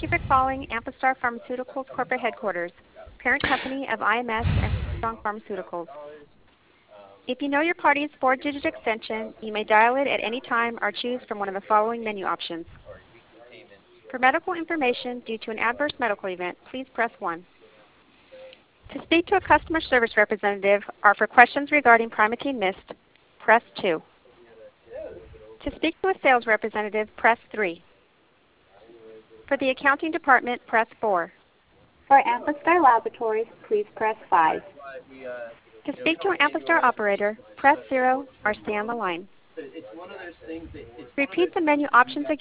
you for calling Amphastar Pharmaceuticals Corporate Headquarters, parent company of IMS and Strong Pharmaceuticals. If you know your party's 4-digit extension, you may dial it at any time or choose from one of the following menu options. For medical information due to an adverse medical event, please press 1. To speak to a customer service representative or for questions regarding Primatene Mist, press 2. To speak to a sales representative, press 3. For the accounting department, press 4. For Amphastar Laboratories, please press 5. To speak to an Amphastar operator, press 0 or stay on the line. Repeat the menu options again.